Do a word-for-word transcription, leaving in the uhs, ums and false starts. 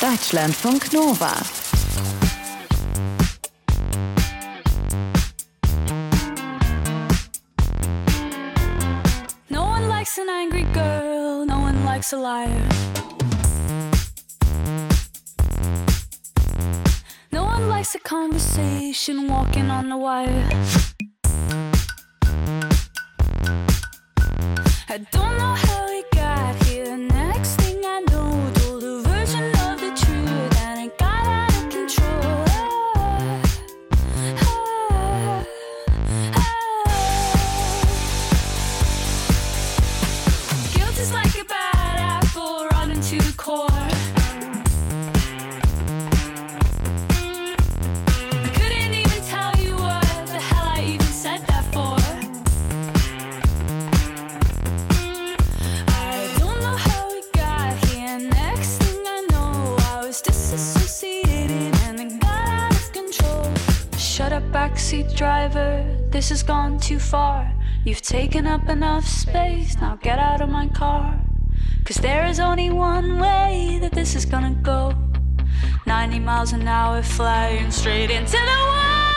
Deutschlandfunk Nova. No one likes an angry girl, no one likes a liar. No one likes a conversation walking on the wire. I don't know how we got here. Next thing I know, told a version of the truth, and it got out of control. Ah, ah, ah. Guilt is like a bad apple rotten to the core. Backseat driver, this has gone too far. You've taken up enough space, now get out of my car. Cause there is only one way that this is gonna go. ninety miles an hour flying straight into the wall.